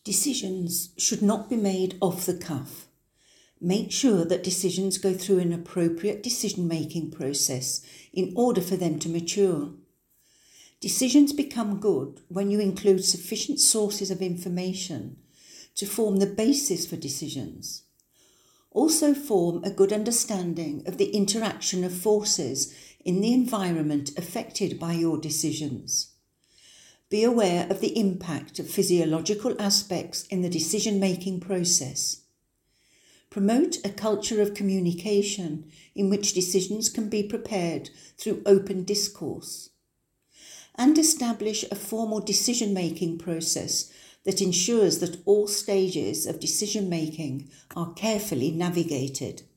Decisions should not be made off the cuff. Make sure that decisions go through an appropriate decision-making process in order for them to mature. Decisions become good when you include sufficient sources of information to form the basis for decisions. Also form a good understanding of the interaction of forces in the environment affected by your decisions. Be aware of the impact of physiological aspects in the decision-making process. Promote a culture of communication in which decisions can be prepared through open discourse. And establish a formal decision-making process that ensures that all stages of decision-making are carefully navigated.